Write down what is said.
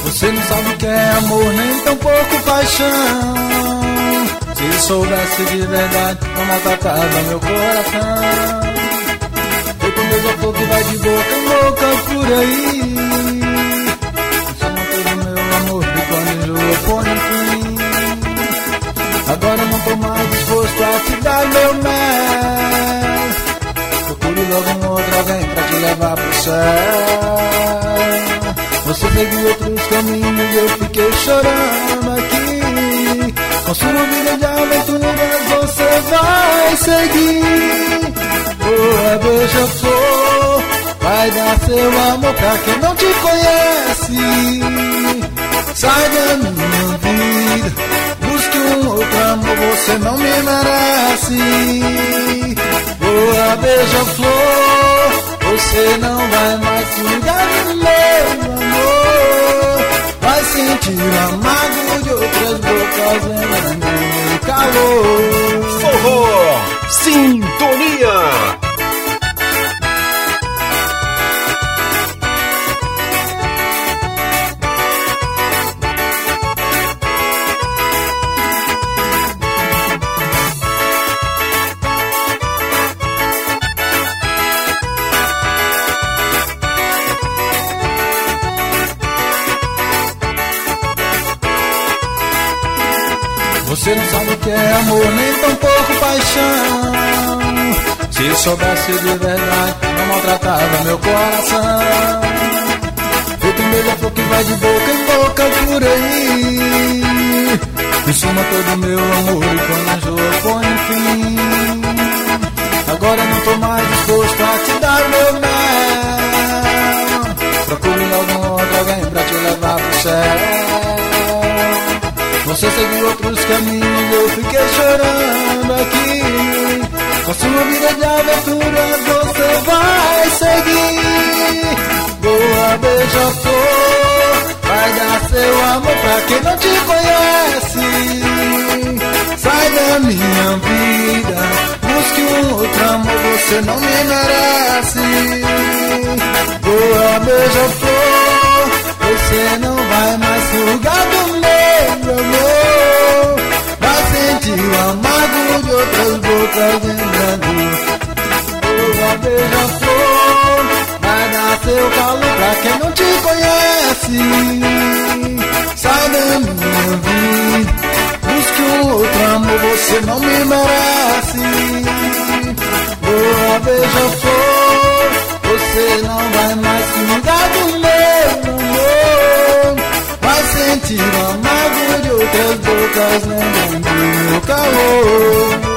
Você não sabe o que é amor, nem tão pouco paixão. Se soubesse de verdade, não maltratava meu coração. Feito um beija-flor que vai de boca em boca por aí. Chama todo meu amor e quando enjoa põe um fim. Agora não tô mais disposto a te dar meu mel. Procure logo um outro alguém pra te levar pro céu. Você seguiu outros caminhos e eu fiquei chorando aqui. Com sua vida de aventuras você vai seguir. Boa beija-flor, vai dar seu amor pra quem não te conhece. Sai da minha vida, busque um outro amor, você não me merece. Boa beija-flor, você não vai mais se ligar no meu amor. Vai sentir o amargo de outras bocas lembrando o calor. Forró Sintonia. Você não sabe o que é amor, nem tão pouco paixão. Se soubesse de verdade, não maltratava meu coração. Feito um beija-flor que vai de boca em boca por aí. Em suma todo meu amor e quando enjoa põe um fim. Agora não tô mais disposto a te dar meu mel. Procure logo outro alguém pra te levar pro céu. Você seguiu outros caminhos, eu fiquei chorando aqui. Com sua vida de aventuras você vai seguir. Boa beija-flor, vai dar seu amor pra quem não te conhece. Sai da minha vida, busque um outro amor, você não me merece. Boa beija-flor, você não vai mais sugar do meu amor. Vai sentir o amargo de outras bocas lembrando. Boa beija-flor, vai dar seu calor pra quem não te conhece. Sai da minha vida, busque um outro amor, você não me merece. Boa beija-flor, você não vai mais se ligar do meu amor. Vai sentir o amargo de outras bocas lembrando o meu calor.